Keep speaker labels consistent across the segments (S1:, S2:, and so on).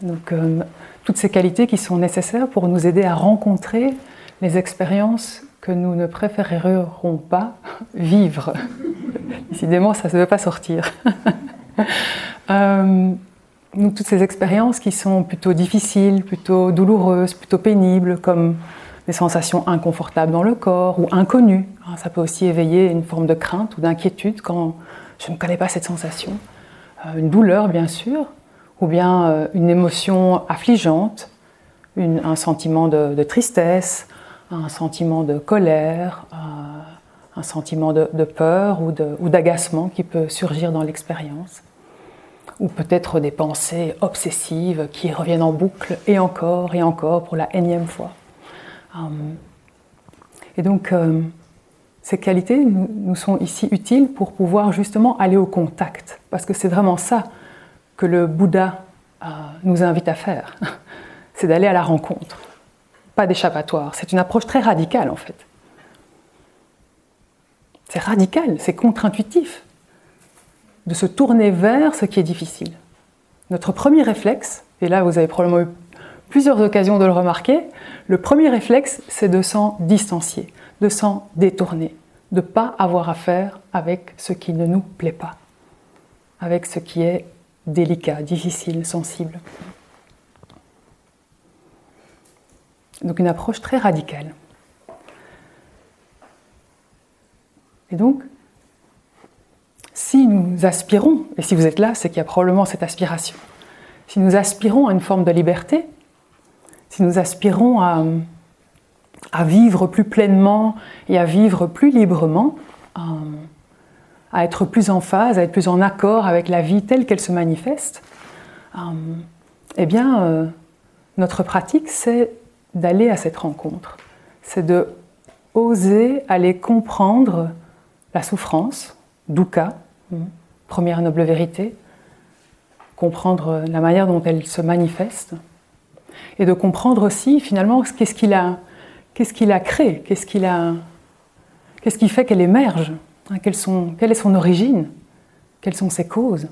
S1: Donc, toutes ces qualités qui sont nécessaires pour nous aider à rencontrer les expériences que nous ne préférerons pas vivre. Décidément, ça ne veut pas sortir. Donc, toutes ces expériences qui sont plutôt difficiles, plutôt douloureuses, plutôt pénibles, comme des sensations inconfortables dans le corps ou inconnues. Ça peut aussi éveiller une forme de crainte ou d'inquiétude quand je ne connais pas cette sensation. Une douleur, bien sûr, ou bien une émotion affligeante, un sentiment de tristesse, un sentiment de colère, un sentiment de peur ou d'agacement qui peut surgir dans l'expérience. Ou peut-être des pensées obsessives qui reviennent en boucle et encore pour la énième fois. Et donc, ces qualités nous sont ici utiles pour pouvoir justement aller au contact, parce que c'est vraiment ça que le Bouddha nous invite à faire, c'est d'aller à la rencontre, pas d'échappatoire. C'est une approche très radicale en fait. C'est radical, c'est contre-intuitif de se tourner vers ce qui est difficile. Notre premier réflexe, et là vous avez probablement eu plusieurs occasions de le remarquer, le premier réflexe c'est de s'en distancier, de s'en détourner, de ne pas avoir affaire avec ce qui ne nous plaît pas, avec ce qui est délicat, difficile, sensible. Donc une approche très radicale. Et donc, si nous aspirons, et si vous êtes là, c'est qu'il y a probablement cette aspiration, si nous aspirons à une forme de liberté, si nous aspirons à vivre plus pleinement et à vivre plus librement, à être plus en phase, à être plus en accord avec la vie telle qu'elle se manifeste, eh bien, notre pratique, c'est d'aller à cette rencontre. C'est de oser aller comprendre la souffrance, dukkha, première noble vérité, comprendre la manière dont elle se manifeste, et de comprendre aussi finalement qu'est-ce qu'il a créé, qu'est-ce qui fait qu'elle émerge, quelle est son origine, quelles sont ses causes.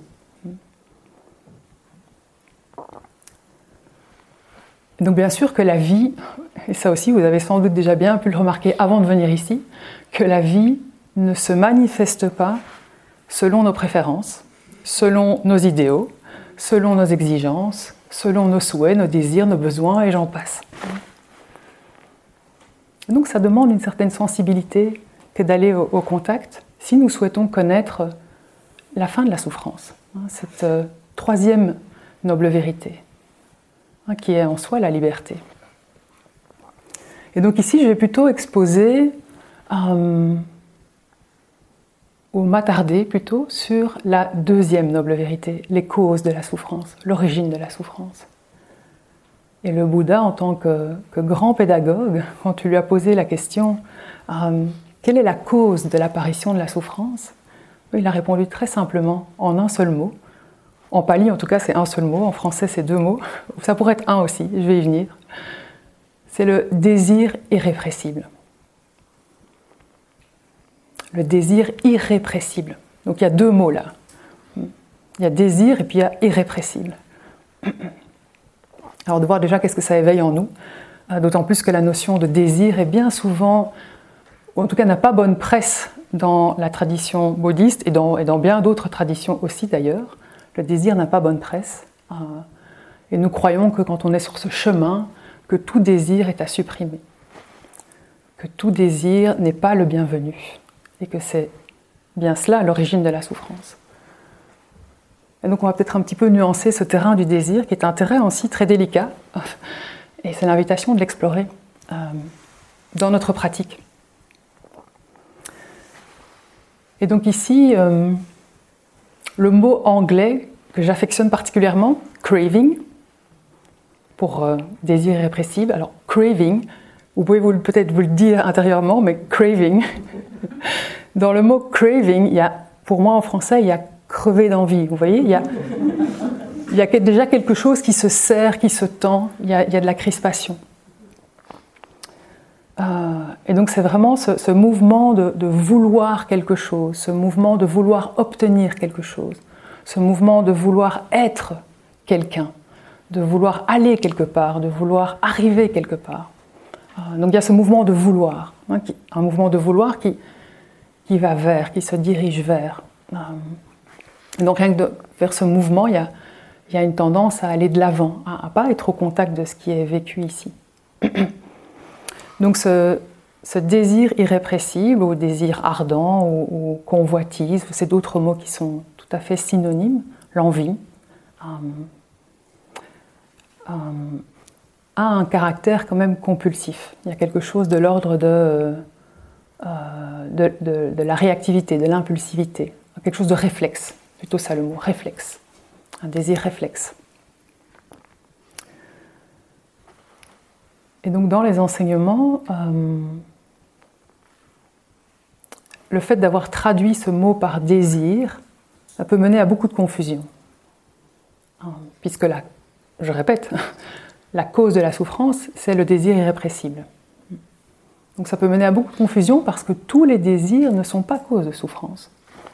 S1: Donc bien sûr que la vie, et ça aussi vous avez sans doute déjà bien pu le remarquer avant de venir ici, que la vie ne se manifeste pas selon nos préférences, selon nos idéaux, selon nos exigences, selon nos souhaits, nos désirs, nos besoins, et j'en passe. Donc ça demande une certaine sensibilité que d'aller au contact si nous souhaitons connaître la fin de la souffrance, cette troisième noble vérité, qui est en soi la liberté. Et donc ici, je vais plutôt exposer ou m'attarder plutôt sur la deuxième noble vérité, les causes de la souffrance, l'origine de la souffrance. Et le Bouddha, en tant que grand pédagogue, quand tu lui as posé la question quelle est la cause de l'apparition de la souffrance, il a répondu très simplement, en un seul mot. En pali, en tout cas, c'est un seul mot. En français, c'est deux mots. Ça pourrait être un aussi, je vais y venir. C'est le désir irrépressible. Le désir irrépressible. Donc il y a deux mots là. Il y a désir et puis il y a irrépressible. Alors de voir déjà qu'est-ce que ça éveille en nous, d'autant plus que la notion de désir est bien souvent, ou en tout cas n'a pas bonne presse dans la tradition bouddhiste et dans bien d'autres traditions aussi d'ailleurs. Le désir n'a pas bonne presse. Et nous croyons que quand on est sur ce chemin, que tout désir est à supprimer. Que tout désir n'est pas le bienvenu. Et que c'est bien cela l'origine de la souffrance. Et donc on va peut-être un petit peu nuancer ce terrain du désir, qui est un terrain aussi très délicat. Et c'est l'invitation de l'explorer dans notre pratique. Et donc ici, le mot anglais que j'affectionne particulièrement, craving, pour désir irrépressible. Alors, craving, vous pouvez peut-être vous le dire intérieurement, mais craving. Dans le mot craving, il y a, pour moi en français, il y a crever d'envie. Vous voyez, il y a déjà quelque chose qui se serre, qui se tend, il y a de la crispation. Et donc c'est vraiment ce mouvement de vouloir quelque chose, ce mouvement de vouloir obtenir quelque chose, ce mouvement de vouloir être quelqu'un, vouloir aller quelque part, de vouloir arriver quelque part. Donc il y a ce mouvement de vouloir, un mouvement de vouloir qui va vers, qui se dirige vers. Donc rien que vers ce mouvement, il y a une tendance à aller de l'avant, à ne pas être au contact de ce qui est vécu ici. Donc ce désir irrépressible, ou désir ardent, ou convoitise, c'est d'autres mots qui sont tout à fait synonymes, l'envie, a un caractère quand même compulsif. Il y a quelque chose de l'ordre de la réactivité, de l'impulsivité, quelque chose de réflexe, plutôt ça le mot, réflexe, un désir réflexe. Et donc dans les enseignements, le fait d'avoir traduit ce mot par désir, ça peut mener à beaucoup de confusion. Puisque là, je répète, la cause de la souffrance, c'est le désir irrépressible. Donc ça peut mener à beaucoup de confusion parce que tous les désirs ne sont pas cause de souffrance.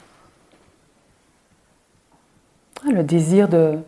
S1: Le désir de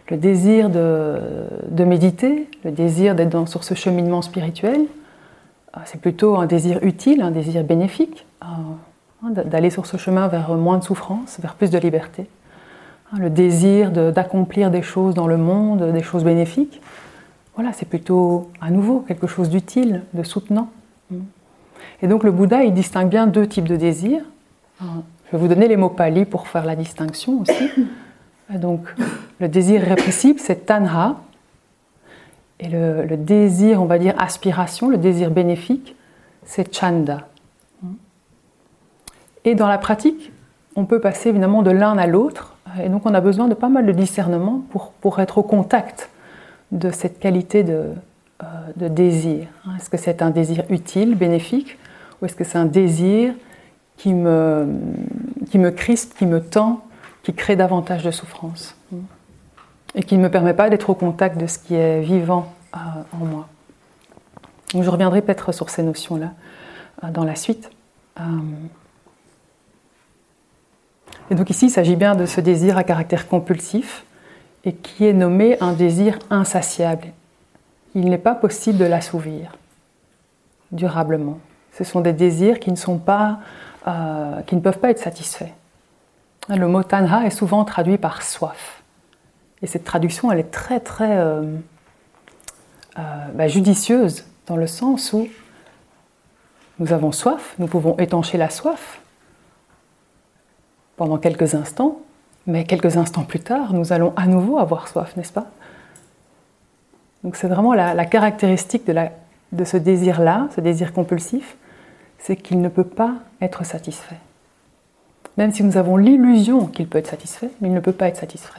S1: méditer, le désir d'être sur ce cheminement spirituel, c'est plutôt un désir utile, un désir bénéfique, d'aller sur ce chemin vers moins de souffrance, vers plus de liberté. Le désir d'accomplir des choses dans le monde, des choses bénéfiques, voilà, c'est plutôt à nouveau quelque chose d'utile, de soutenant. Et donc le Bouddha, il distingue bien deux types de désirs. Je vais vous donner les mots pali pour faire la distinction aussi. Donc le désir répressible, c'est tanha. Et le désir, on va dire aspiration, le désir bénéfique, c'est chanda. Et dans la pratique, on peut passer évidemment de l'un à l'autre. Et donc on a besoin de pas mal de discernement pour être au contact de cette qualité de désir. Est-ce que c'est un désir utile, bénéfique, ou est-ce que c'est un désir qui me crispe, qui me tend, qui crée davantage de souffrance et qui ne me permet pas d'être au contact de ce qui est vivant en moi. Donc je reviendrai peut-être sur ces notions-là dans la suite. Et donc ici, il s'agit bien de ce désir à caractère compulsif et qui est nommé un désir insatiable. Il n'est pas possible de l'assouvir durablement. Ce sont des désirs qui ne peuvent pas être satisfaits. Le mot tanha est souvent traduit par soif. Et cette traduction, elle est très très judicieuse dans le sens où nous avons soif, nous pouvons étancher la soif pendant quelques instants, mais quelques instants plus tard, nous allons à nouveau avoir soif, n'est-ce pas? Donc c'est vraiment la caractéristique de ce désir-là, ce désir compulsif, c'est qu'il ne peut pas être satisfait. Même si nous avons l'illusion qu'il peut être satisfait, mais il ne peut pas être satisfait.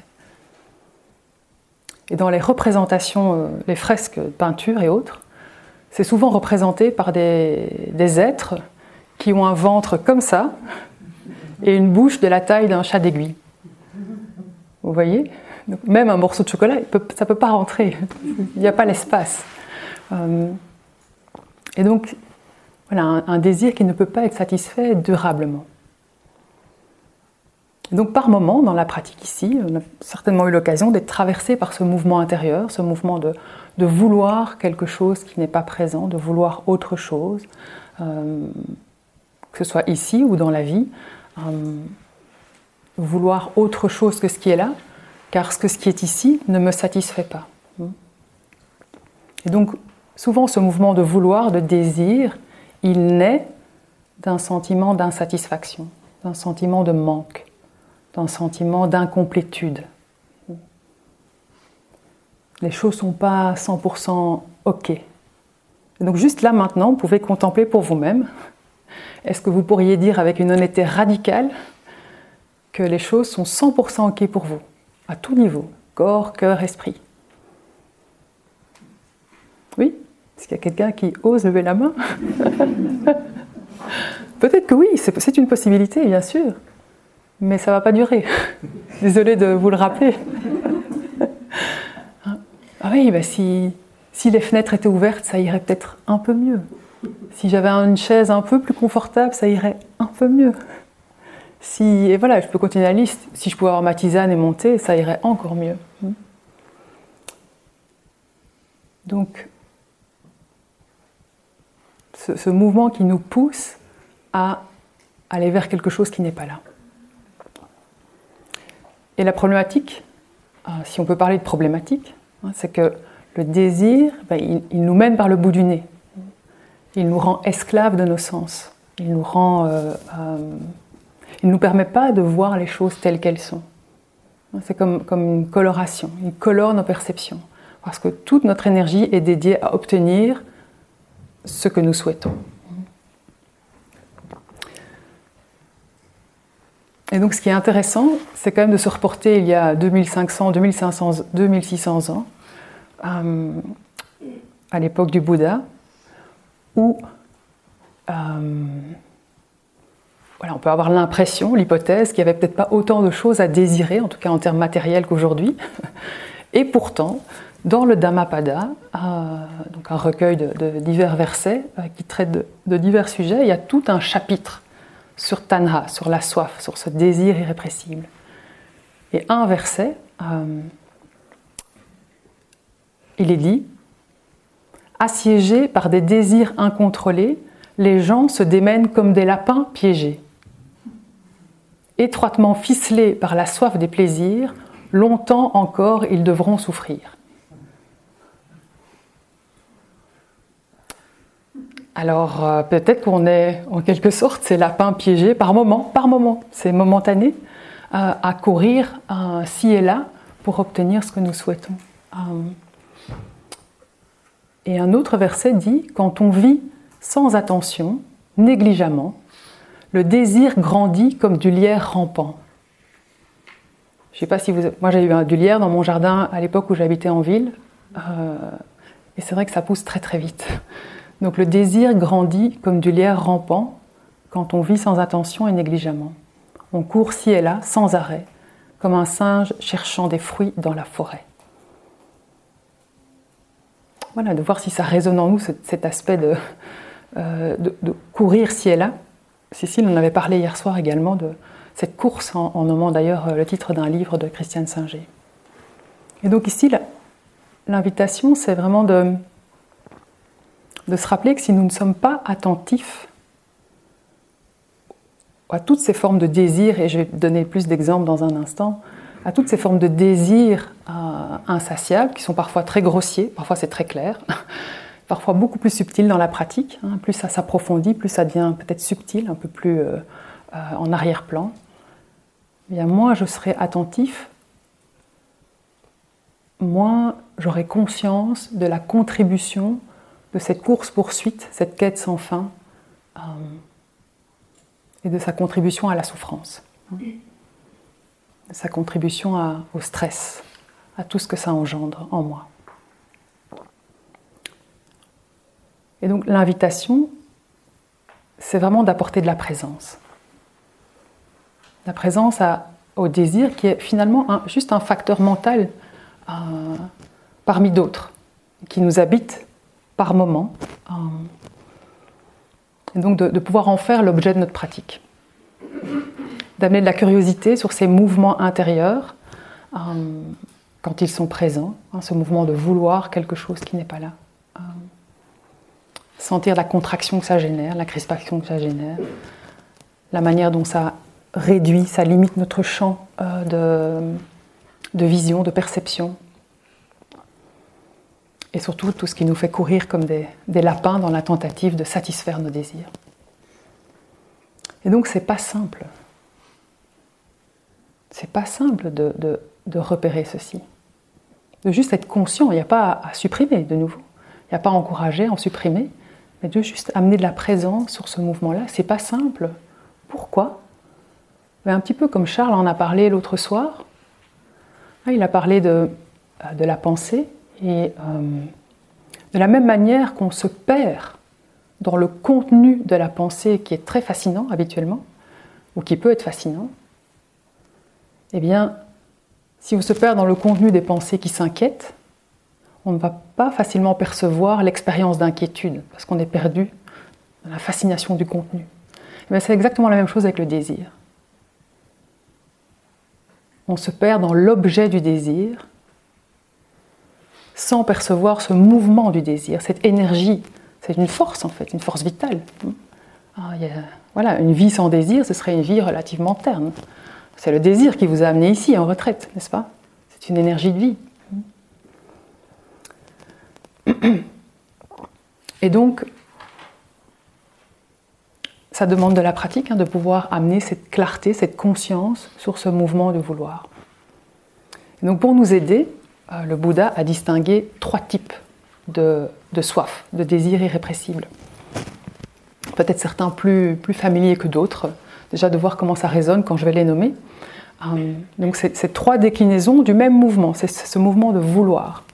S1: Et dans les représentations, les fresques, peintures et autres, c'est souvent représenté par des êtres qui ont un ventre comme ça et une bouche de la taille d'un chat d'aiguille. Vous voyez ? Donc, même un morceau de chocolat, ça ne peut pas rentrer. Il n'y a pas l'espace. Et donc, voilà, un désir qui ne peut pas être satisfait durablement. Et donc, par moment, dans la pratique ici, on a certainement eu l'occasion d'être traversé par ce mouvement intérieur, ce mouvement de vouloir quelque chose qui n'est pas présent, de vouloir autre chose, que ce soit ici ou dans la vie, vouloir autre chose que ce qui est là, car ce qui est ici ne me satisfait pas. Et donc, souvent, ce mouvement de vouloir, de désir, il naît d'un sentiment d'insatisfaction, d'un sentiment de manque, d'un sentiment d'incomplétude. Les choses ne sont pas 100% OK. Et donc, juste là, maintenant, vous pouvez contempler pour vous-même. Est-ce que vous pourriez dire avec une honnêteté radicale que les choses sont 100% OK pour vous, à tout niveau, corps, cœur, esprit? Oui? Est-ce qu'il y a quelqu'un qui ose lever la main? Peut-être que oui, c'est une possibilité, bien sûr, mais ça ne va pas durer. Désolée de vous le rappeler. Ah oui, si les fenêtres étaient ouvertes, ça irait peut-être un peu mieux. Si j'avais une chaise un peu plus confortable, ça irait un peu mieux. Et voilà, je peux continuer la liste. Si je pouvais avoir ma tisane et monter, ça irait encore mieux. Donc, ce mouvement qui nous pousse à aller vers quelque chose qui n'est pas là. Et la problématique, si on peut parler de problématique, c'est que le désir, il nous mène par le bout du nez. Il nous rend esclaves de nos sens. Il ne nous permet pas de voir les choses telles qu'elles sont. C'est comme une coloration. Il colore nos perceptions. Parce que toute notre énergie est dédiée à obtenir ce que nous souhaitons. Et donc ce qui est intéressant, c'est quand même de se reporter il y a 2500, 2500, 2600 ans, à l'époque du Bouddha, où on peut avoir l'impression, l'hypothèse, qu'il n'y avait peut-être pas autant de choses à désirer, en tout cas en termes matériels qu'aujourd'hui. Et pourtant, dans le Dhammapada, donc un recueil de divers versets qui traitent de divers sujets, il y a tout un chapitre sur Tanha, sur la soif, sur ce désir irrépressible. Et un verset, il est dit « Assiégés par des désirs incontrôlés, les gens se démènent comme des lapins piégés. Étroitement ficelés par la soif des plaisirs, longtemps encore ils devront souffrir. » Alors peut-être qu'on est en quelque sorte ces lapins piégés par moment, c'est momentané, à courir ci et là pour obtenir ce que nous souhaitons. Et un autre verset dit « Quand on vit sans attention, négligemment, le désir grandit comme du lierre rampant. » Je ne sais pas si vous... Moi j'ai eu du lierre dans mon jardin à l'époque où j'habitais en ville, et c'est vrai que ça pousse très très vite. Donc le désir grandit comme du lierre rampant quand on vit sans attention et négligemment. On court ci et là, sans arrêt, comme un singe cherchant des fruits dans la forêt. Voilà, de voir si ça résonne en nous, cet aspect de courir ci et là. Cécile en avait parlé hier soir également de cette course, en nommant d'ailleurs le titre d'un livre de Christiane Singer. Et donc ici, l'invitation, c'est vraiment de se rappeler que si nous ne sommes pas attentifs à toutes ces formes de désir, et je vais donner plus d'exemples dans un instant, à toutes ces formes de désir insatiables, qui sont parfois très grossiers, parfois c'est très clair, parfois beaucoup plus subtils dans la pratique. Plus ça s'approfondit, plus ça devient peut-être subtil, un peu plus en arrière-plan. Eh bien, moins je serai attentif, moins j'aurai conscience de la contribution de cette course-poursuite, cette quête sans fin, et de sa contribution à la souffrance, de sa contribution au stress, à tout ce que ça engendre en moi. Et donc l'invitation, c'est vraiment d'apporter de la présence. La présence au désir qui est finalement juste un facteur mental parmi d'autres, qui nous habite par moment, et donc de pouvoir en faire l'objet de notre pratique. D'amener de la curiosité sur ces mouvements intérieurs quand ils sont présents, ce mouvement de vouloir quelque chose qui n'est pas là. Sentir la contraction que ça génère, la crispation que ça génère, la manière dont ça réduit, ça limite notre champ de vision, de perception. Et surtout tout ce qui nous fait courir comme des lapins dans la tentative de satisfaire nos désirs. Et donc c'est pas simple. C'est pas simple de repérer ceci. De juste être conscient, il n'y a pas à supprimer de nouveau. Il n'y a pas à encourager, à en supprimer, mais de juste amener de la présence sur ce mouvement-là. C'est pas simple. Pourquoi ? Un petit peu comme Charles en a parlé l'autre soir. Il a parlé de la pensée. Et de la même manière qu'on se perd dans le contenu de la pensée qui est très fascinant habituellement, ou qui peut être fascinant, eh bien, si on se perd dans le contenu des pensées qui s'inquiètent, on ne va pas facilement percevoir l'expérience d'inquiétude, parce qu'on est perdu dans la fascination du contenu. Mais c'est exactement la même chose avec le désir. On se perd dans l'objet du désir, sans percevoir ce mouvement du désir, cette énergie. C'est une force en fait, une force vitale. Voilà, une vie sans désir, ce serait une vie relativement terne. C'est le désir qui vous a amené ici en retraite, n'est-ce pas? C'est une énergie de vie. Et donc, ça demande de la pratique, de pouvoir amener cette clarté, cette conscience sur ce mouvement de vouloir. Et donc pour nous aider, le Bouddha a distingué 3 types de soif, de désir irrépressible. Peut-être certains plus familiers que d'autres, déjà de voir comment ça résonne quand je vais les nommer. Donc c'est 3 déclinaisons du même mouvement, c'est ce mouvement de vouloir.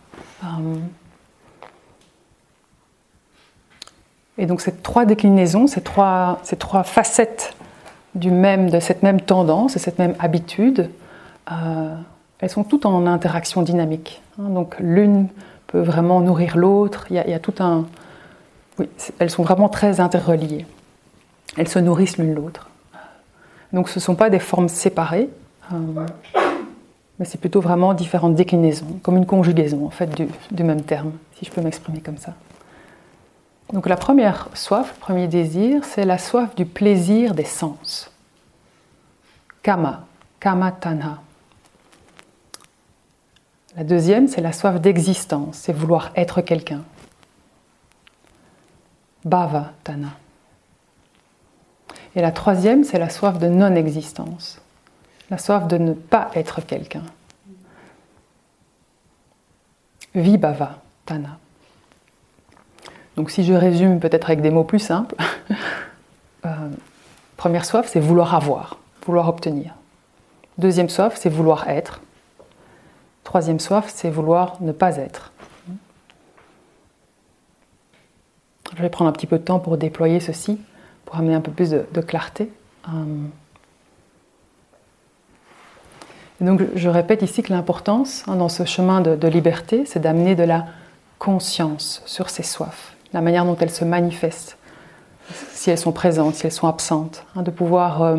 S1: Et donc ces 3 déclinaisons, ces trois facettes de cette même tendance et cette même habitude, elles sont toutes en interaction dynamique. Donc l'une peut vraiment nourrir l'autre, il y a tout un... Oui, elles sont vraiment très interreliées. Elles se nourrissent l'une l'autre. Donc ce ne sont pas des formes séparées, mais c'est plutôt vraiment différentes déclinaisons, comme une conjugaison en fait du même terme, si je peux m'exprimer comme ça. Donc la première soif, le premier désir, c'est la soif du plaisir des sens. Kama, kama tanha. La deuxième, c'est la soif d'existence, c'est vouloir être quelqu'un. Bhava tanha. Et la troisième, c'est la soif de non-existence, la soif de ne pas être quelqu'un. Vibhava tanha. Donc si je résume peut-être avec des mots plus simples, première soif, c'est vouloir avoir, vouloir obtenir. Deuxième soif, c'est vouloir être. Troisième soif, c'est vouloir ne pas être. Je vais prendre un petit peu de temps pour déployer ceci, pour amener un peu plus de clarté. Et donc je répète ici que l'importance dans ce chemin de liberté, c'est d'amener de la conscience sur ces soifs, la manière dont elles se manifestent, si elles sont présentes, si elles sont absentes, de pouvoir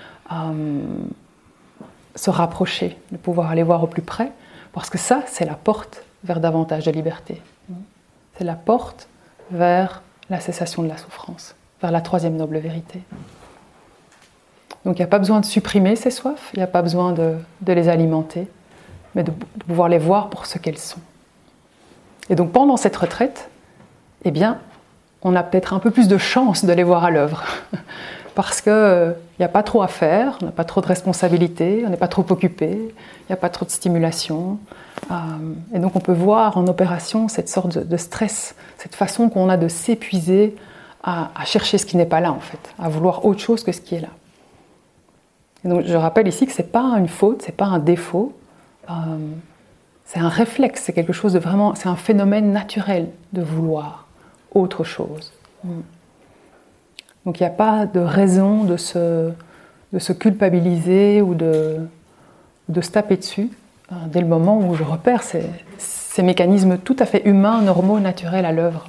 S1: se rapprocher, de pouvoir aller voir au plus près, parce que ça, c'est la porte vers davantage de liberté. C'est la porte vers la cessation de la souffrance, vers la troisième noble vérité. Donc il n'y a pas besoin de supprimer ces soifs, il n'y a pas besoin de les alimenter, mais de pouvoir les voir pour ce qu'elles sont. Et donc pendant cette retraite, eh bien, on a peut-être un peu plus de chance de les voir à l'œuvre. Parce qu'il n'y a pas trop à faire, on n'a pas trop de responsabilités, on n'est pas trop occupé, il n'y a pas trop de stimulation. Et donc on peut voir en opération cette sorte de stress, cette façon qu'on a de s'épuiser à chercher ce qui n'est pas là en fait, à vouloir autre chose que ce qui est là. Et donc je rappelle ici que ce n'est pas une faute, ce n'est pas un défaut, c'est un réflexe, c'est quelque chose de vraiment, c'est un phénomène naturel de vouloir autre chose. Donc il n'y a pas de raison de se culpabiliser ou de se taper dessus dès le moment où je repère ces mécanismes tout à fait humains, normaux, naturels à l'œuvre.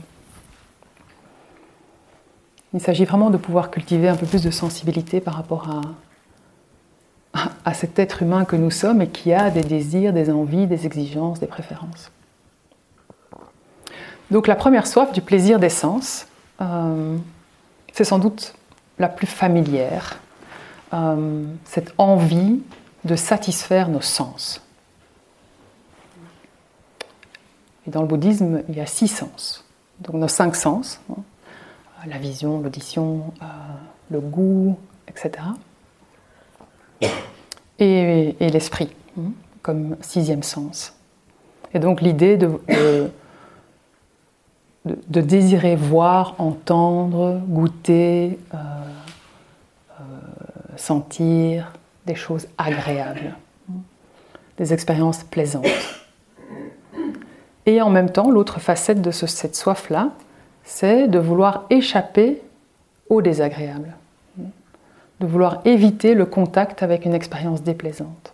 S1: Il s'agit vraiment de pouvoir cultiver un peu plus de sensibilité par rapport à cet être humain que nous sommes et qui a des désirs, des envies, des exigences, des préférences. Donc la première soif du plaisir des sens, c'est sans doute la plus familière, cette envie de satisfaire nos sens. Et dans le bouddhisme, il y a 6 sens. Donc nos 5 sens, la vision, l'audition, le goût, etc. Et l'esprit, comme 6e sens. Et donc l'idée de désirer voir, entendre, goûter, sentir des choses agréables, des expériences plaisantes. Et en même temps, l'autre facette de cette soif-là, c'est de vouloir échapper au désagréable, de vouloir éviter le contact avec une expérience déplaisante.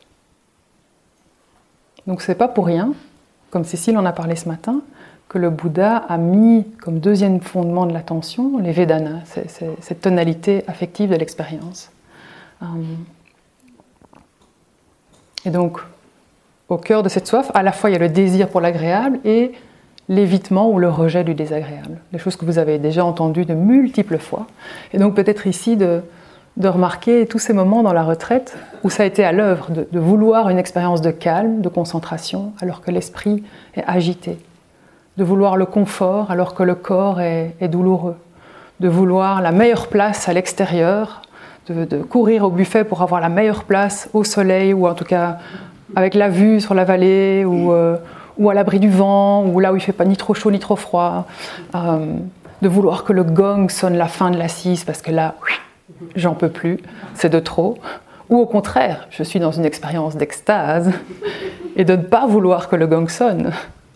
S1: Donc ce n'est pas pour rien, comme Cécile en a parlé ce matin, que le Bouddha a mis comme deuxième fondement de l'attention les Vedanas, cette tonalité affective de l'expérience. Et donc, au cœur de cette soif, à la fois il y a le désir pour l'agréable et l'évitement ou le rejet du désagréable. Des choses que vous avez déjà entendues de multiples fois. Et donc peut-être ici de remarquer tous ces moments dans la retraite où ça a été à l'œuvre, de vouloir une expérience de calme, de concentration, alors que l'esprit est agité. De vouloir le confort alors que le corps est douloureux. De vouloir la meilleure place à l'extérieur, de courir au buffet pour avoir la meilleure place au soleil ou en tout cas avec la vue sur la vallée ou à l'abri du vent ou là où il ne fait pas ni trop chaud ni trop froid. De vouloir que le gong sonne la fin de l'assise parce que là, j'en peux plus, c'est de trop. Ou au contraire, je suis dans une expérience d'extase et de ne pas vouloir que le gong sonne.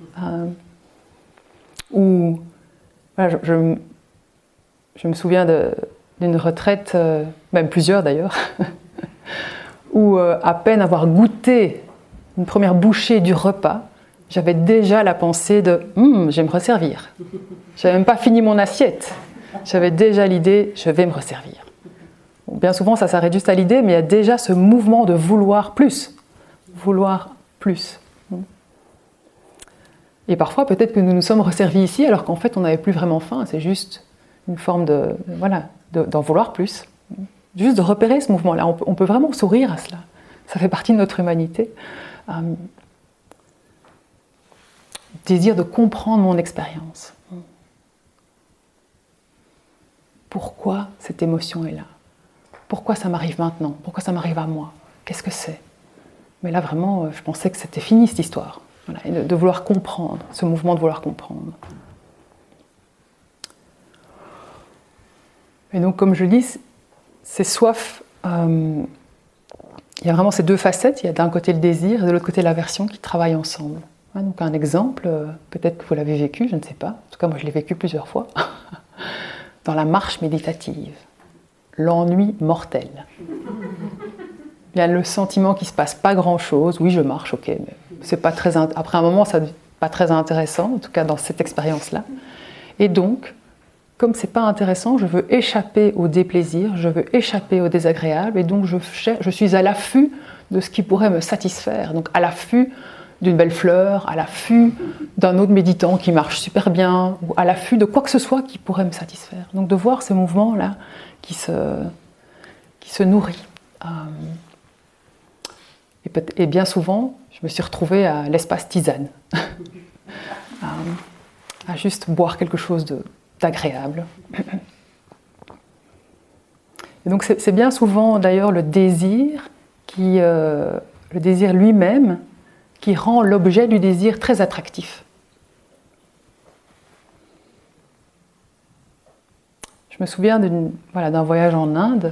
S1: Ou voilà, je me souviens d'une retraite, même plusieurs d'ailleurs, où à peine avoir goûté une première bouchée du repas, j'avais déjà la pensée de « je vais me resservir ». Je n'avais même pas fini mon assiette. J'avais déjà l'idée « je vais me resservir ». Bon, bien souvent, ça s'arrête juste à l'idée, mais il y a déjà ce mouvement de vouloir plus. Vouloir plus. Et parfois, peut-être que nous nous sommes resservis ici, alors qu'en fait, on n'avait plus vraiment faim. C'est juste une forme d'en vouloir plus. Juste de repérer ce mouvement-là. On peut vraiment sourire à cela. Ça fait partie de notre humanité. Désir de comprendre mon expérience. Pourquoi cette émotion est là? Pourquoi ça m'arrive maintenant? Pourquoi ça m'arrive à moi? Qu'est-ce que c'est? Mais là, vraiment, je pensais que c'était fini, cette histoire. Voilà, et de vouloir comprendre, ce mouvement de vouloir comprendre. Et donc, comme je dis, ces soifs, il y a vraiment ces deux facettes. Il y a d'un côté le désir et de l'autre côté l'aversion qui travaillent ensemble. Donc un exemple, peut-être que vous l'avez vécu, je ne sais pas. En tout cas, moi, je l'ai vécu plusieurs fois. Dans la marche méditative. L'ennui mortel. Il y a le sentiment qu'il ne se passe pas grand-chose. Oui, je marche, ok, mais c'est pas très après un moment, ça n'est pas très intéressant, en tout cas dans cette expérience-là. Et donc, comme c'est pas intéressant, je veux échapper au déplaisir, je veux échapper au désagréable, et donc je suis à l'affût de ce qui pourrait me satisfaire. Donc à l'affût d'une belle fleur, à l'affût d'un autre méditant qui marche super bien, ou à l'affût de quoi que ce soit qui pourrait me satisfaire. Donc de voir ce mouvement-là qui se nourrit. Et bien souvent, je me suis retrouvée à l'espace tisane, à juste boire quelque chose d'agréable. Et donc c'est bien souvent d'ailleurs le désir lui-même qui rend l'objet du désir très attractif. Je me souviens d'un voyage en Inde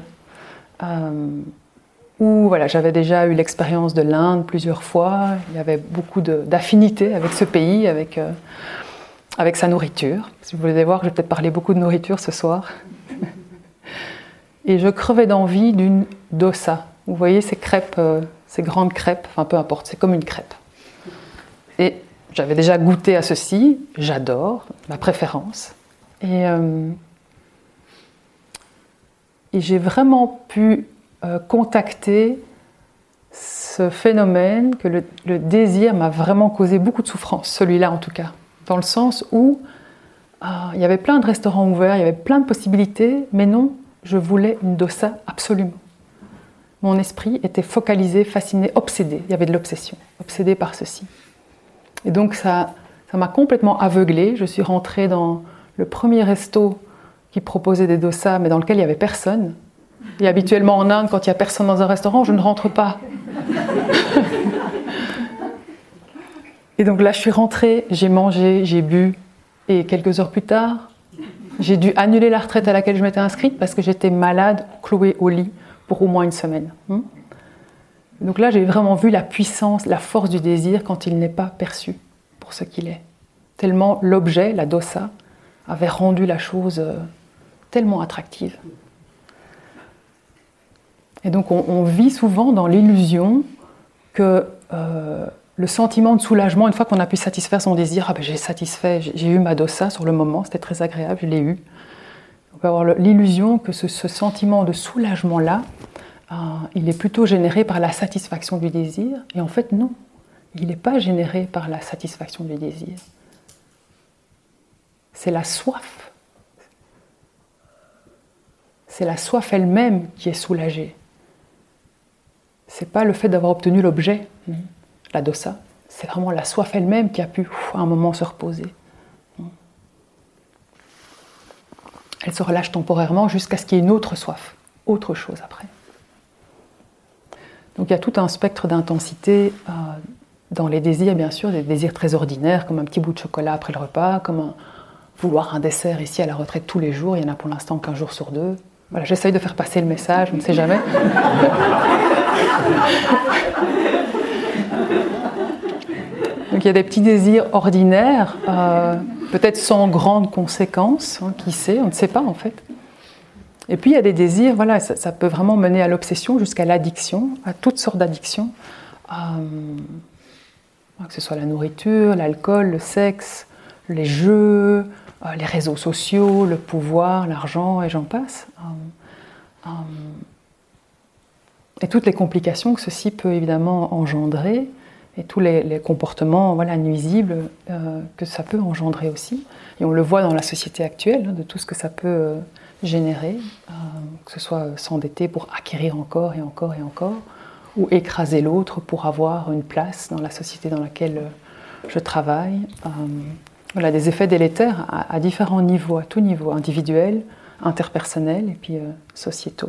S1: où j'avais déjà eu l'expérience de l'Inde plusieurs fois. Il y avait beaucoup d'affinité avec ce pays, avec sa nourriture. Si vous voulez voir, je vais peut-être parler beaucoup de nourriture ce soir. Et je crevais d'envie d'une dosa. Vous voyez ces crêpes, ces grandes crêpes, enfin peu importe, c'est comme une crêpe. Et j'avais déjà goûté à ceci, j'adore, ma préférence. Et j'ai vraiment pu contacter ce phénomène que le désir m'a vraiment causé beaucoup de souffrance, celui-là en tout cas, dans le sens où il y avait plein de restaurants ouverts, il y avait plein de possibilités, mais non, je voulais une dosa absolument. Mon esprit était focalisé, fasciné, obsédé, il y avait de l'obsession, obsédé par ceci. Et donc ça m'a complètement aveuglée, je suis rentrée dans le premier resto qui proposait des dosas, mais dans lequel il n'y avait personne. Et habituellement en Inde, quand il n'y a personne dans un restaurant, je ne rentre pas. Et donc là, je suis rentrée, j'ai mangé, j'ai bu, et quelques heures plus tard, j'ai dû annuler la retraite à laquelle je m'étais inscrite parce que j'étais malade, clouée au lit pour au moins une semaine. Donc là, j'ai vraiment vu la puissance, la force du désir quand il n'est pas perçu pour ce qu'il est. Tellement l'objet, la dosa, avait rendu la chose tellement attractive. Et donc on vit souvent dans l'illusion que le sentiment de soulagement, une fois qu'on a pu satisfaire son désir, j'ai satisfait, j'ai eu ma dosa sur le moment, c'était très agréable, je l'ai eu. On peut avoir l'illusion que ce sentiment de soulagement-là, il est plutôt généré par la satisfaction du désir, et en fait non. il n'est pas généré par la satisfaction du désir. C'est la soif. C'est la soif elle-même qui est soulagée. C'est pas le fait d'avoir obtenu l'objet, la dosa. C'est vraiment la soif elle-même qui a pu à un moment se reposer. Elle se relâche temporairement jusqu'à ce qu'il y ait une autre soif, autre chose après. Donc il y a tout un spectre d'intensité dans les désirs, bien sûr, des désirs très ordinaires, comme un petit bout de chocolat après le repas, comme vouloir un dessert ici à la retraite tous les jours, il y en a pour l'instant qu'un jour sur deux. Voilà, j'essaye de faire passer le message, on ne sait jamais. Donc il y a des petits désirs ordinaires, peut-être sans grandes conséquences, qui sait, on ne sait pas en fait. Et puis il y a des désirs, voilà, ça peut vraiment mener à l'obsession jusqu'à l'addiction, à toutes sortes d'addictions, que ce soit la nourriture, l'alcool, le sexe, les jeux, les réseaux sociaux, le pouvoir, l'argent, et j'en passe. Et toutes les complications que ceci peut évidemment engendrer, et tous les comportements nuisibles que ça peut engendrer aussi. Et on le voit dans la société actuelle, de tout ce que ça peut générer, que ce soit s'endetter pour acquérir encore et encore et encore, ou écraser l'autre pour avoir une place dans la société dans laquelle je travaille. Voilà, des effets délétères à différents niveaux, à tout niveau, individuel, interpersonnel et puis sociétaux.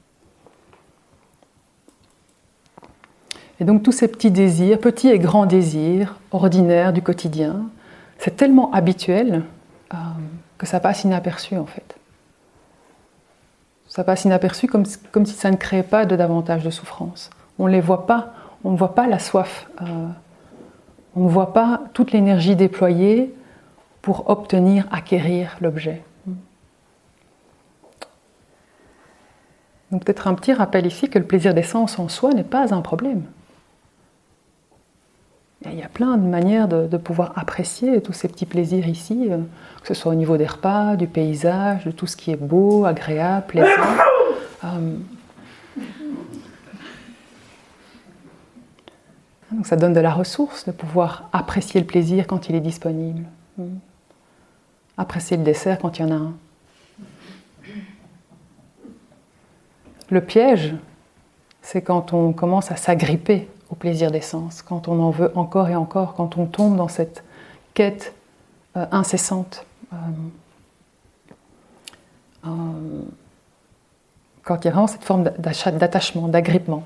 S1: Et donc tous ces petits désirs, petits et grands désirs, ordinaires du quotidien, c'est tellement habituel que ça passe inaperçu en fait. Ça passe inaperçu comme si ça ne créait pas davantage de souffrance. On ne les voit pas, on ne voit pas la soif, on ne voit pas toute l'énergie déployée pour obtenir, acquérir l'objet. Donc peut-être un petit rappel ici que le plaisir des sens en soi n'est pas un problème. Il y a plein de manières de pouvoir apprécier tous ces petits plaisirs ici, que ce soit au niveau des repas, du paysage, de tout ce qui est beau, agréable, plaisant. Donc ça donne de la ressource de pouvoir apprécier le plaisir quand il est disponible. Apprécier le dessert quand il y en a un. Le piège, c'est quand on commence à s'agripper au plaisir des sens, quand on en veut encore et encore, quand on tombe dans cette quête incessante, quand il y a vraiment cette forme d'attachement, d'agrippement.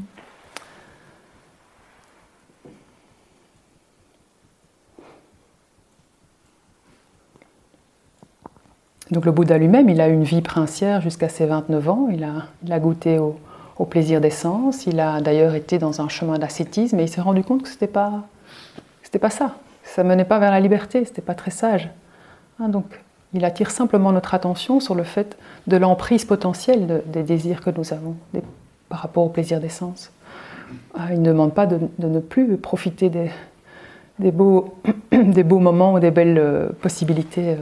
S1: Donc le Bouddha lui-même, il a eu une vie princière jusqu'à ses 29 ans, il a goûté au plaisir des sens, il a d'ailleurs été dans un chemin d'ascétisme et il s'est rendu compte que c'était pas ça, ça menait pas vers la liberté, c'était pas très sage. Donc il attire simplement notre attention sur le fait de l'emprise potentielle des désirs que nous avons par rapport au plaisir des sens. Il ne demande pas de ne plus profiter des beaux moments ou des belles possibilités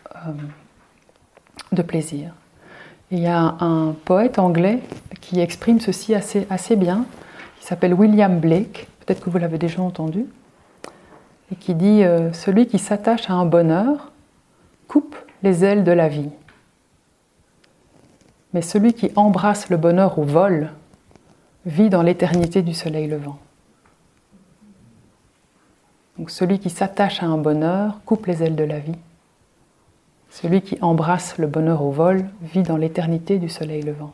S1: de plaisir. Et il y a un poète anglais qui exprime ceci assez bien, qui s'appelle William Blake, peut-être que vous l'avez déjà entendu, et qui dit « Celui qui s'attache à un bonheur coupe les ailes de la vie. Mais celui qui embrasse le bonheur au vol vit dans l'éternité du soleil levant. » Donc celui qui s'attache à un bonheur coupe les ailes de la vie. Celui qui embrasse le bonheur au vol vit dans l'éternité du soleil levant.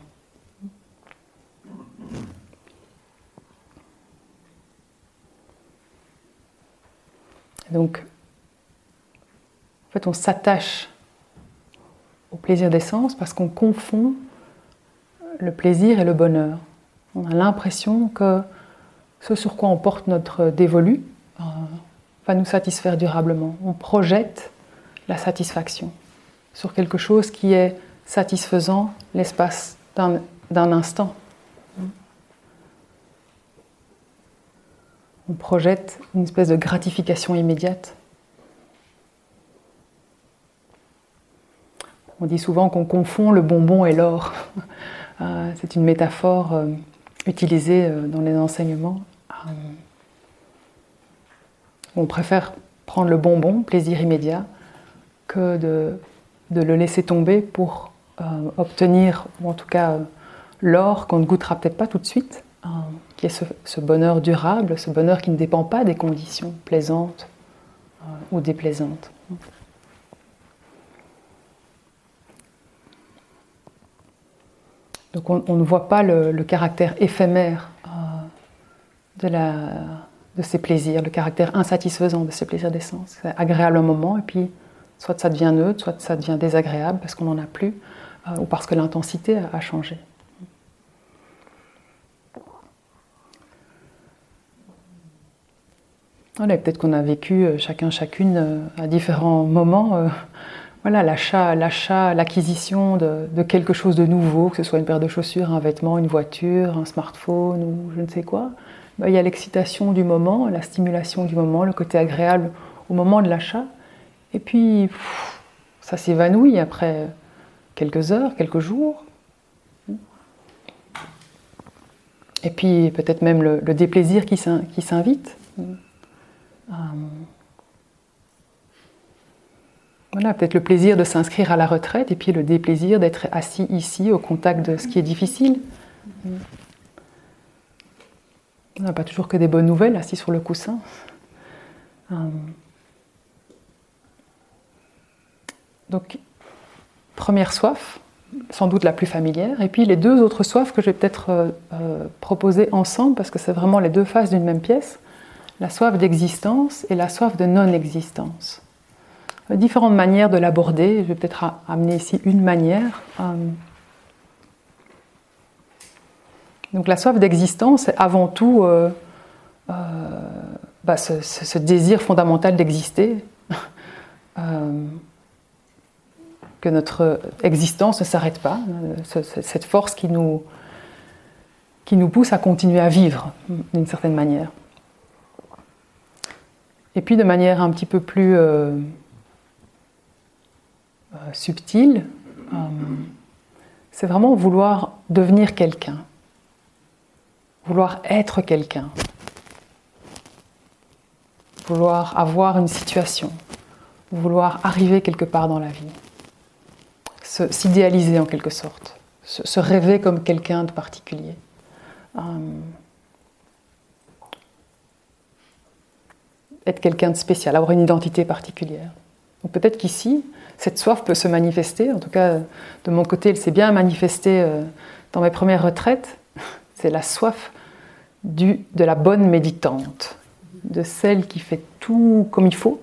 S1: Donc, en fait, on s'attache au plaisir des sens parce qu'on confond le plaisir et le bonheur. On a l'impression que ce sur quoi on porte notre dévolu va nous satisfaire durablement. On projette la satisfaction sur quelque chose qui est satisfaisant l'espace d'un instant. On projette une espèce de gratification immédiate. On dit souvent qu'on confond le bonbon et l'or. C'est une métaphore utilisée dans les enseignements. On préfère prendre le bonbon, plaisir immédiat, que de le laisser tomber pour obtenir, ou en tout cas l'or qu'on ne goûtera peut-être pas tout de suite, qui est ce bonheur durable, ce bonheur qui ne dépend pas des conditions plaisantes ou déplaisantes. Donc on ne voit pas le caractère éphémère de ces plaisirs, le caractère insatisfaisant de ces plaisirs des sens. C'est agréable un moment et puis soit ça devient neutre, soit ça devient désagréable parce qu'on n'en a plus ou parce que l'intensité a changé. Voilà, peut-être qu'on a vécu chacune à différents moments l'achat, l'acquisition de quelque chose de nouveau, que ce soit une paire de chaussures, un vêtement, une voiture, un smartphone ou je ne sais quoi. Il y a l'excitation du moment, la stimulation du moment, le côté agréable au moment de l'achat. Et puis, ça s'évanouit après quelques heures, quelques jours. Et puis, peut-être même le déplaisir qui s'invite. Voilà, peut-être le plaisir de s'inscrire à la retraite et puis le déplaisir d'être assis ici au contact de ce qui est difficile. On n'a pas toujours que des bonnes nouvelles assis sur le coussin. Donc, première soif, sans doute la plus familière, et puis les deux autres soifs que je vais peut-être proposer ensemble parce que c'est vraiment les deux faces d'une même pièce. La soif d'existence et la soif de non-existence. Différentes manières de l'aborder. Je vais peut-être amener ici une manière. Donc la soif d'existence, c'est avant tout ce désir fondamental d'exister, que notre existence ne s'arrête pas, cette force qui nous pousse à continuer à vivre d'une certaine manière. Et puis de manière un petit peu plus subtile, c'est vraiment vouloir devenir quelqu'un, vouloir être quelqu'un, vouloir avoir une situation, vouloir arriver quelque part dans la vie, s'idéaliser en quelque sorte, se rêver comme quelqu'un de particulier. Être quelqu'un de spécial, avoir une identité particulière. Donc peut-être qu'ici, cette soif peut se manifester, en tout cas de mon côté, elle s'est bien manifestée dans mes premières retraites. C'est la soif de la bonne méditante, de celle qui fait tout comme il faut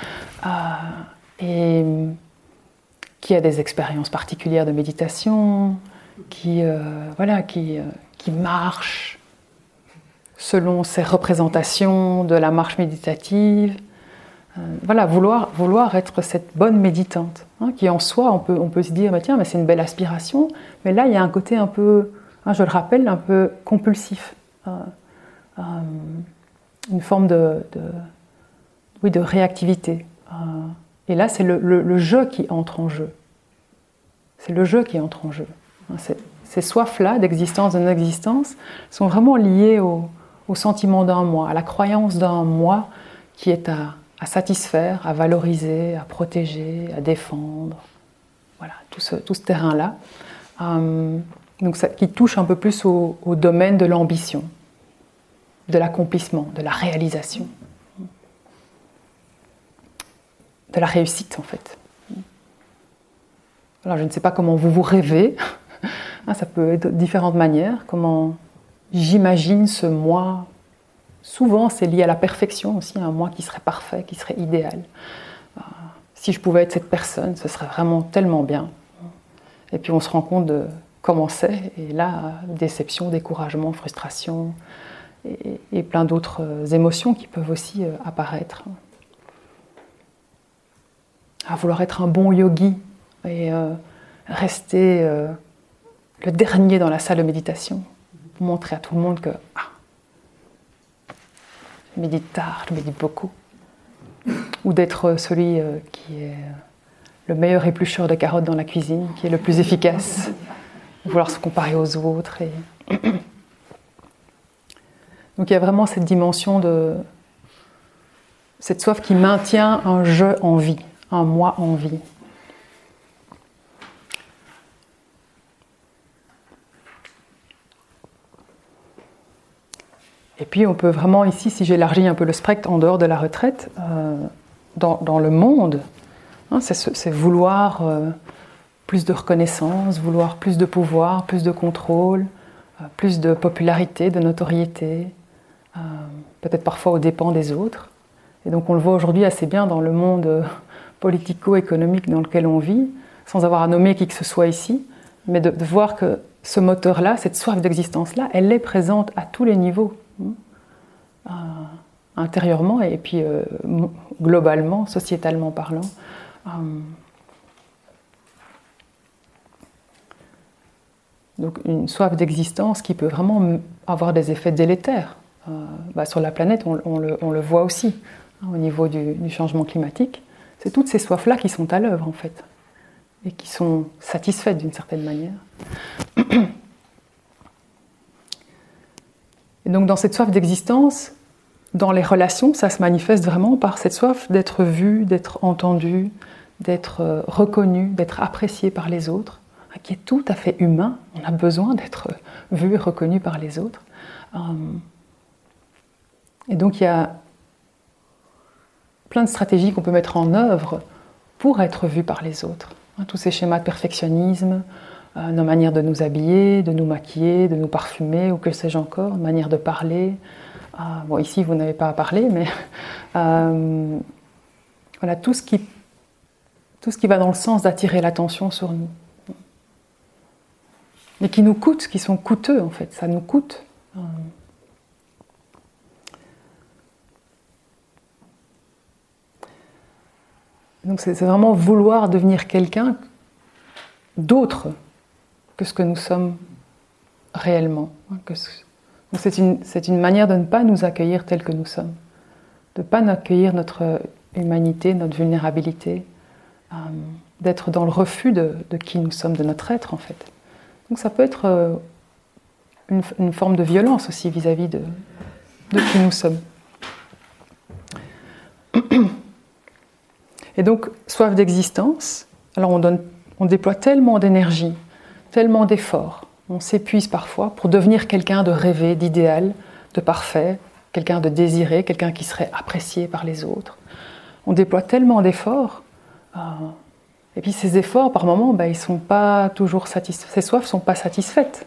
S1: et qui a des expériences particulières de méditation, qui marche selon ses représentations de la marche méditative. Vouloir être cette bonne méditante, qui en soi, on peut se dire, tiens, mais c'est une belle aspiration, mais là, il y a un côté un peu, je le rappelle, un peu compulsif, une forme de réactivité. Et là, c'est le jeu qui entre en jeu. C'est le jeu qui entre en jeu. Ces soifs-là d'existence, de non-existence, sont vraiment liées au sentiment d'un moi, à la croyance d'un moi qui est à satisfaire, à valoriser, à protéger, à défendre. Voilà, tout ce terrain-là. Donc qui touche un peu plus au domaine de l'ambition, de l'accomplissement, de la réalisation, de la réussite en fait. Alors je ne sais pas comment vous rêvez, ça peut être de différentes manières, comment j'imagine ce moi. Souvent c'est lié à la perfection aussi, un moi qui serait parfait, qui serait idéal. Si je pouvais être cette personne, ce serait vraiment tellement bien. Et puis on se rend compte de comment c'est, et là, déception, découragement, frustration, et plein d'autres émotions qui peuvent aussi apparaître. À vouloir être un bon yogi et rester le dernier dans la salle de méditation, pour montrer à tout le monde que je médite tard, je médite beaucoup. Ou d'être celui qui est le meilleur éplucheur de carottes dans la cuisine, qui est le plus efficace, vouloir se comparer aux autres. Donc il y a vraiment cette dimension cette soif qui maintient un je en vie, un moi en vie. Et puis on peut vraiment ici, si j'élargis un peu le spectre en dehors de la retraite, dans le monde, c'est vouloir plus de reconnaissance, vouloir plus de pouvoir, plus de contrôle, plus de popularité, de notoriété, peut-être parfois aux dépens des autres. Et donc on le voit aujourd'hui assez bien dans le monde politico-économique dans lequel on vit, sans avoir à nommer qui que ce soit ici, mais de voir que ce moteur-là, cette soif d'existence-là, elle est présente à tous les niveaux, intérieurement et puis globalement, sociétalement parlant. Donc une soif d'existence qui peut vraiment avoir des effets délétères. Sur la planète, on le voit aussi, au niveau du changement climatique. C'est toutes ces soifs-là qui sont à l'œuvre, en fait, et qui sont satisfaites d'une certaine manière. Et donc dans cette soif d'existence, dans les relations, ça se manifeste vraiment par cette soif d'être vu, d'être entendu, d'être reconnu, d'être apprécié par les autres, qui est tout à fait humain. On a besoin d'être vu et reconnu par les autres. Et donc il y a plein de stratégies qu'on peut mettre en œuvre pour être vu par les autres. Tous ces schémas de perfectionnisme, nos manières de nous habiller, de nous maquiller, de nous parfumer, ou que sais-je encore, une manière de parler. Bon, ici, vous n'avez pas à parler, mais voilà, tout ce qui va dans le sens d'attirer l'attention sur nous. Mais qui nous coûtent, qui sont coûteux, en fait. Ça nous coûte. Donc c'est vraiment vouloir devenir quelqu'un d'autre que ce que nous sommes réellement. C'est une manière de ne pas nous accueillir tels que nous sommes, de ne pas accueillir notre humanité, notre vulnérabilité, d'être dans le refus de qui nous sommes, de notre être en fait. Donc ça peut être une forme de violence aussi vis-à-vis de qui nous sommes. Et donc, soif d'existence, alors on déploie tellement d'énergie, tellement d'efforts, on s'épuise parfois pour devenir quelqu'un de rêvé, d'idéal, de parfait, quelqu'un de désiré, quelqu'un qui serait apprécié par les autres. On déploie tellement d'efforts, et puis ces efforts, par moments, ils sont pas toujours satisfaits, ces soifs ne sont pas satisfaites.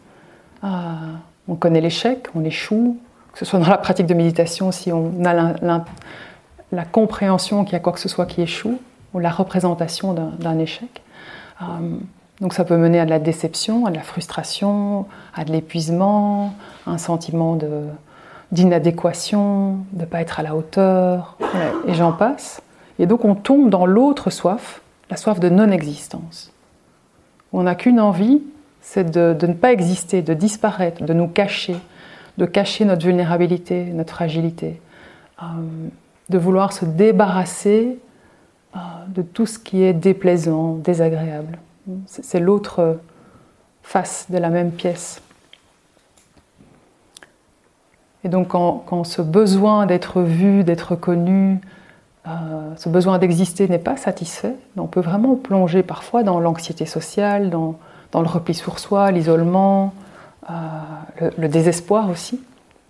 S1: On connaît l'échec, on échoue, que ce soit dans la pratique de méditation, si on a la compréhension qu'il y a quoi que ce soit qui échoue, ou la représentation d'un échec. Donc ça peut mener à de la déception, à de la frustration, à de l'épuisement, un sentiment d'inadéquation, de ne pas être à la hauteur, et j'en passe. Et donc on tombe dans l'autre soif, la soif de non-existence. On n'a qu'une envie, c'est de ne pas exister, de disparaître, de nous cacher, de cacher notre vulnérabilité, notre fragilité. De vouloir se débarrasser de tout ce qui est déplaisant, désagréable. C'est l'autre face de la même pièce. Et donc quand ce besoin d'être vu, d'être connu, ce besoin d'exister n'est pas satisfait, on peut vraiment plonger parfois dans l'anxiété sociale, dans le repli sur soi, l'isolement, le désespoir aussi.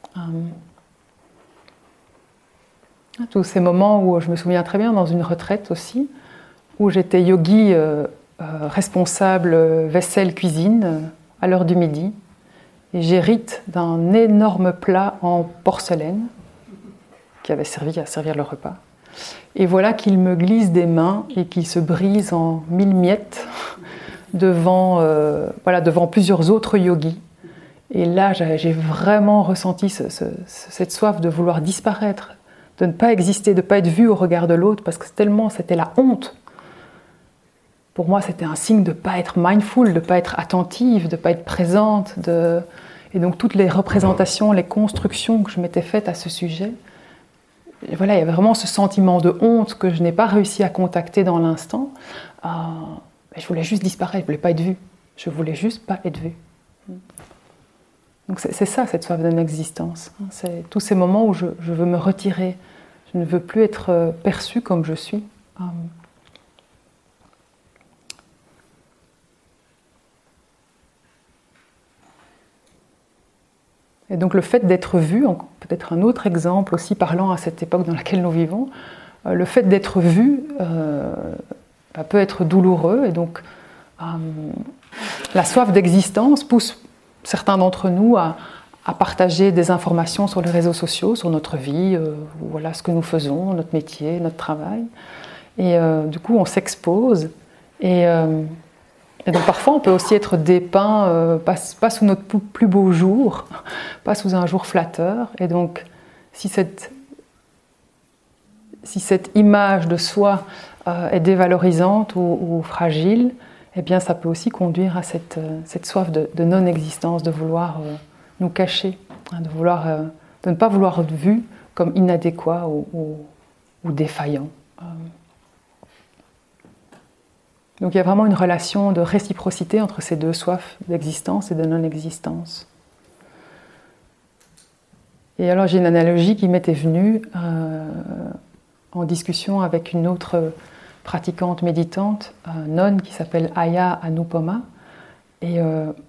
S1: Tous ces moments où je me souviens très bien dans une retraite aussi, où j'étais yogi responsable vaisselle cuisine à l'heure du midi, et j'hérite d'un énorme plat en porcelaine qui avait servi à servir le repas. Et voilà qu'il me glisse des mains et qu'il se brise en 1000 miettes devant plusieurs autres yogis. Et là, j'ai vraiment ressenti cette soif de vouloir disparaître, de ne pas exister, de ne pas être vu au regard de l'autre, parce que tellement c'était la honte. Pour moi, c'était un signe de ne pas être mindful, de ne pas être attentive, de ne pas être présente. Et donc toutes les représentations, les constructions que je m'étais faites à ce sujet, et voilà, il y avait vraiment ce sentiment de honte que je n'ai pas réussi à contacter dans l'instant. Je voulais juste disparaître, je ne voulais pas être vue. Je ne voulais juste pas être vue. Donc c'est ça, cette soif de l'existence. C'est tous ces moments où je veux me retirer, Je ne veux plus être perçue comme je suis. Et donc le fait d'être vu, peut-être un autre exemple aussi parlant à cette époque dans laquelle nous vivons, le fait d'être vu peut être douloureux, et donc la soif d'existence pousse certains d'entre nous à partager des informations sur les réseaux sociaux, sur notre vie, voilà ce que nous faisons, notre métier, notre travail. Et du coup, on s'expose. Et donc parfois, on peut aussi être dépeint, pas sous notre plus beau jour, pas sous un jour flatteur. Et donc, si cette image de soi est dévalorisante ou fragile, eh bien, ça peut aussi conduire à cette soif de non-existence, de vouloir nous cacher, de ne pas vouloir être vu comme inadéquat ou défaillant. Donc il y a vraiment une relation de réciprocité entre ces deux soifs d'existence et de non-existence. Et alors j'ai une analogie qui m'était venue en discussion avec une autre pratiquante méditante, nonne, qui s'appelle Aya Anupama. Et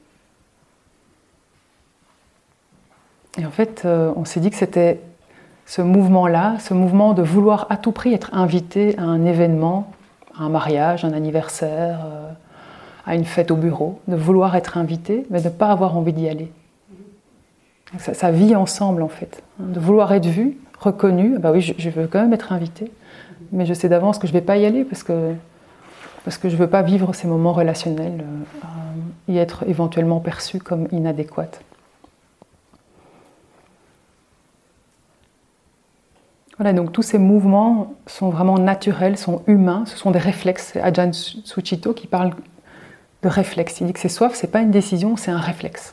S1: en fait, on s'est dit que c'était ce mouvement-là, ce mouvement de vouloir à tout prix être invité à un événement, à un mariage, un anniversaire, à une fête au bureau, de vouloir être invité, mais de ne pas avoir envie d'y aller. Ça vit ensemble, en fait. De vouloir être vu, reconnu, oui, je veux quand même être invité, mais je sais d'avance que je ne vais pas y aller parce que je ne veux pas vivre ces moments relationnels et être éventuellement perçu comme inadéquate. Voilà, donc tous ces mouvements sont vraiment naturels, sont humains, ce sont des réflexes. C'est Ajahn Sucitto qui parle de réflexe. Il dit que ces soifs, ce n'est pas une décision, c'est un réflexe.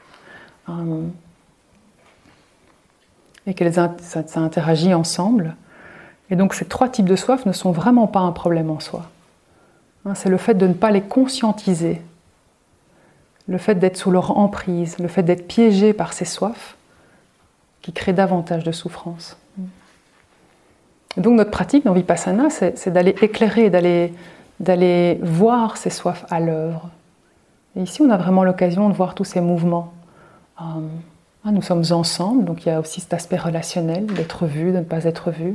S1: Et que ça interagit ensemble. Et donc ces trois types de soifs ne sont vraiment pas un problème en soi. C'est le fait de ne pas les conscientiser, le fait d'être sous leur emprise, le fait d'être piégé par ces soifs qui crée davantage de souffrance. Et donc notre pratique dans Vipassana, c'est d'aller éclairer, d'aller voir ces soifs à l'œuvre. Et ici, on a vraiment l'occasion de voir tous ces mouvements. Nous sommes ensemble, donc il y a aussi cet aspect relationnel, d'être vu, de ne pas être vu.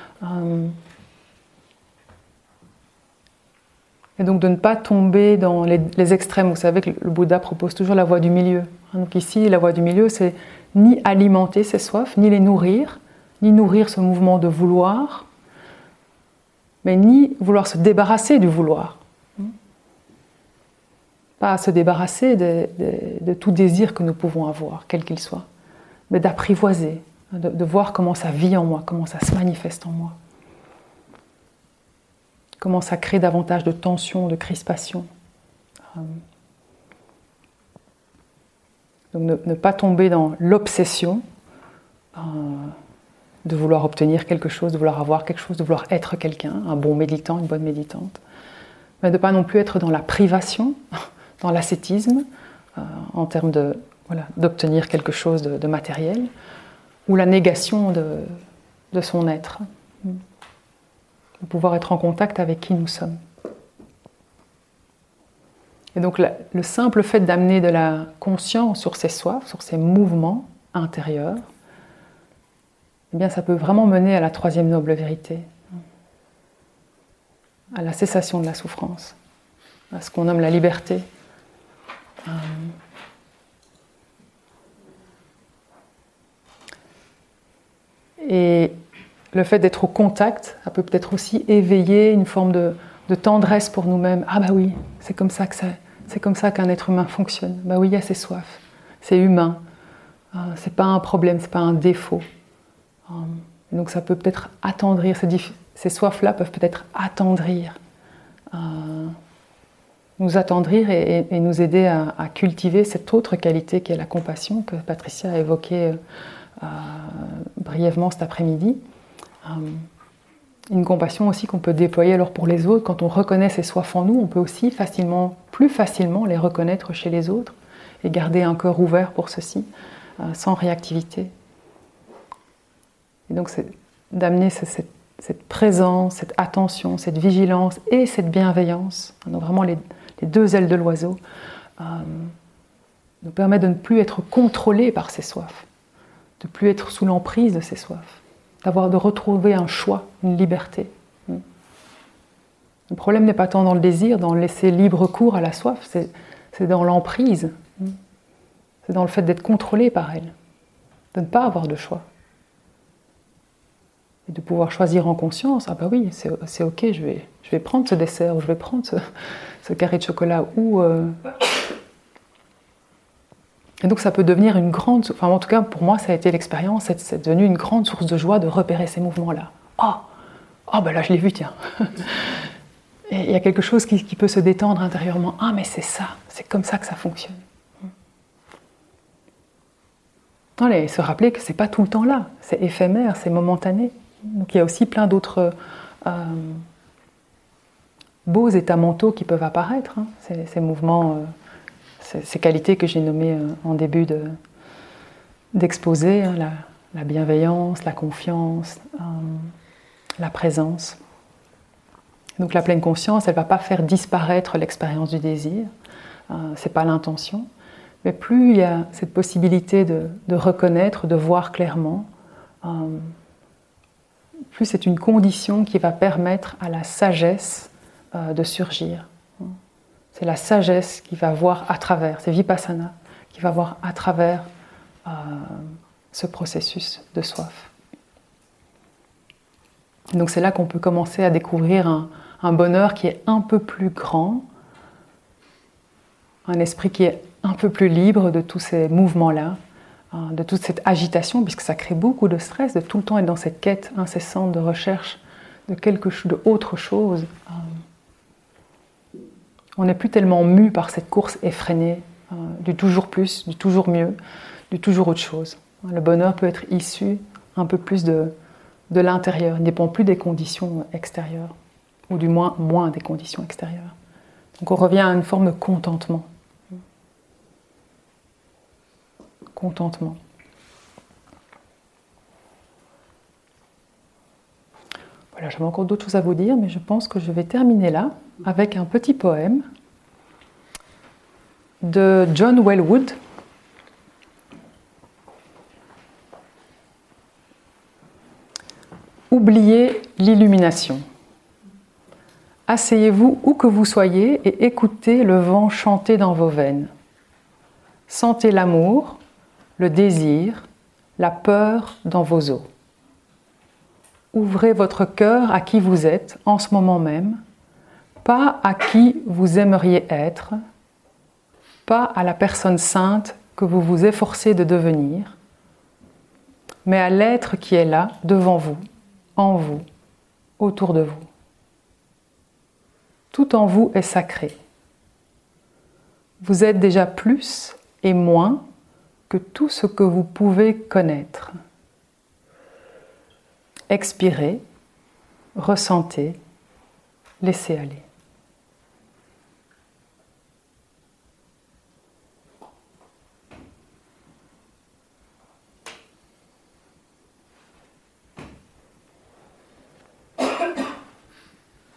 S1: Et donc de ne pas tomber dans les extrêmes. Vous savez que le Bouddha propose toujours la voie du milieu. Donc ici, la voie du milieu, c'est ni alimenter ces soifs, ni les nourrir, ni nourrir ce mouvement de vouloir, mais ni vouloir se débarrasser du vouloir. Pas se débarrasser de tout désir que nous pouvons avoir, quel qu'il soit, mais d'apprivoiser, de voir comment ça vit en moi, comment ça se manifeste en moi, comment ça crée davantage de tension, de crispation. Donc ne pas tomber dans l'obsession de vouloir obtenir quelque chose, de vouloir avoir quelque chose, de vouloir être quelqu'un, un bon méditant, une bonne méditante, mais de ne pas non plus être dans la privation, dans l'ascétisme, en termes d'obtenir quelque chose de matériel, ou la négation de son être, de pouvoir être en contact avec qui nous sommes. Et donc le simple fait d'amener de la conscience sur ces soifs, sur ces mouvements intérieurs, eh bien ça peut vraiment mener à la troisième noble vérité, à la cessation de la souffrance, à ce qu'on nomme la liberté. Et le fait d'être au contact, ça peut peut-être aussi éveiller une forme de tendresse pour nous-mêmes. Ah bah oui, c'est comme ça qu'un être humain fonctionne. Bah oui, il y a ses soifs, c'est humain. C'est pas un problème, c'est pas un défaut. Donc ça peut peut-être attendrir, ces soifs-là peuvent peut-être attendrir, nous attendrir et nous aider à cultiver cette autre qualité qui est la compassion que Patricia a évoquée brièvement cet après-midi. Une compassion aussi qu'on peut déployer alors pour les autres. Quand on reconnaît ces soifs en nous, on peut aussi plus facilement les reconnaître chez les autres et garder un cœur ouvert pour ceci, sans réactivité. Et donc d'amener cette présence, cette attention, cette vigilance et cette bienveillance, donc vraiment les deux ailes de l'oiseau, nous permet de ne plus être contrôlé par ces soifs, de ne plus être sous l'emprise de ces soifs, de retrouver un choix, une liberté. Le problème n'est pas tant dans le désir, dans le laisser libre cours à la soif, c'est dans l'emprise, c'est dans le fait d'être contrôlé par elle, de ne pas avoir de choix. Et de pouvoir choisir en conscience, ah bah oui, c'est ok, je vais prendre ce dessert, ou je vais prendre ce carré de chocolat, Et donc ça peut devenir une grande, enfin en tout cas pour moi ça a été l'expérience, c'est devenu une grande source de joie de repérer ces mouvements-là. Ben là je l'ai vu, tiens. Et il y a quelque chose qui peut se détendre intérieurement. Ah mais c'est ça, c'est comme ça que ça fonctionne. Allez, se rappeler que c'est pas tout le temps là, c'est éphémère, c'est momentané. Donc il y a aussi plein d'autres beaux états mentaux qui peuvent apparaître, ces mouvements, ces qualités que j'ai nommées en début d'exposer, la bienveillance, la confiance, la présence. Donc la pleine conscience, elle ne va pas faire disparaître l'expérience du désir, ce n'est pas l'intention, mais plus il y a cette possibilité de reconnaître, de voir clairement, plus c'est une condition qui va permettre à la sagesse de surgir. C'est la sagesse qui va voir à travers, c'est Vipassana, qui va voir à travers ce processus de soif. Donc c'est là qu'on peut commencer à découvrir un bonheur qui est un peu plus grand, un esprit qui est un peu plus libre de tous ces mouvements-là, de toute cette agitation, puisque ça crée beaucoup de stress, de tout le temps être dans cette quête incessante de recherche de autre chose. On n'est plus tellement mu par cette course effrénée du toujours plus, du toujours mieux, du toujours autre chose. Le bonheur peut être issu un peu plus de l'intérieur, il ne dépend plus des conditions extérieures, ou du moins des conditions extérieures. Donc on revient à une forme de contentement. Contentement. Voilà, j'avais encore d'autres choses à vous dire, mais je pense que je vais terminer là avec un petit poème de John Welwood. Oubliez l'illumination. Asseyez-vous où que vous soyez et écoutez le vent chanter dans vos veines. Sentez l'amour, le désir, la peur dans vos os. Ouvrez votre cœur à qui vous êtes en ce moment même, pas à qui vous aimeriez être, pas à la personne sainte que vous vous efforcez de devenir, mais à l'être qui est là, devant vous, en vous, autour de vous. Tout en vous est sacré. Vous êtes déjà plus et moins que tout ce que vous pouvez connaître. Expirez, ressentez, laissez aller.